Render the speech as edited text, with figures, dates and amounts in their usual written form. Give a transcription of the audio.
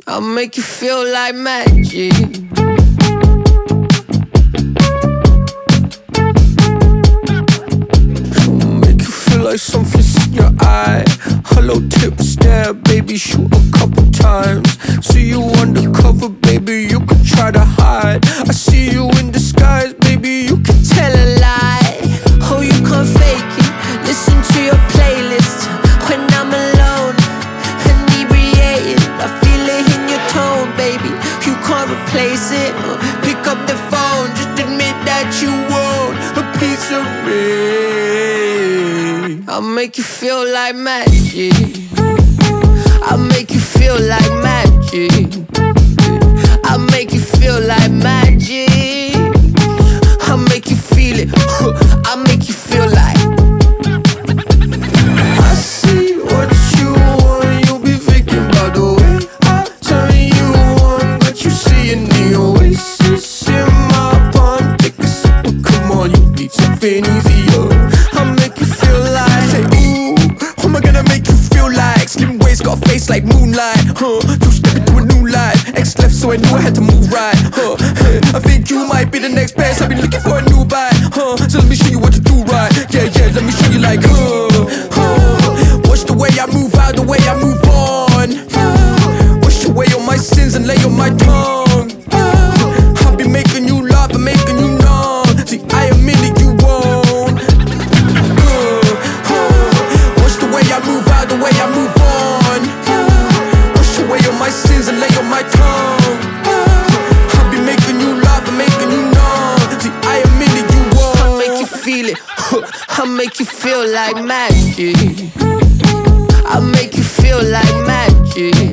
I'll make you feel like magic. Make you feel like something's in your eye. Hello, tip, stare, baby, shoot a couple times. See you undercover, baby, you could try to hide. I see you in disguise, baby, you can tell a lie. Oh, you can't fake it, listen to your playlist. When I'm alone, inebriated, I feel it in your tone, baby, you can't replace it. Pick up the phone, just admit that you want a piece of me. I'll make you feel like magic. I'll make you feel like magic. I'll make you feel like magic. I'll make you feel it. I'll make you feel like. I see what you want. You'll be thinking about the way I turn you on. But you see in the oasis in my palm. Take a sip, come on, you need something easier. I'll make you feel like, say, ooh, who am I gonna make you feel like? Slim waist, got a face like moonlight, two step into a new life. X left, so I knew I had to move right, I think you might be the next best. I've been looking for a new bite, so let me show you what to do right. Yeah, yeah, let me show you like, watch the way I move out, the way I move on. Wash away all my sins and lay on my tongue. I'll be making you laugh and making you numb. See, I admit it, you won't. Watch the way I move out, the way I move on. Wash away all my sins and lay on my tongue. I'll be making you laugh and making you numb. See, I admit it, you won't. I'll make you feel it. I'll make you feel like magic. I'll make you feel like magic.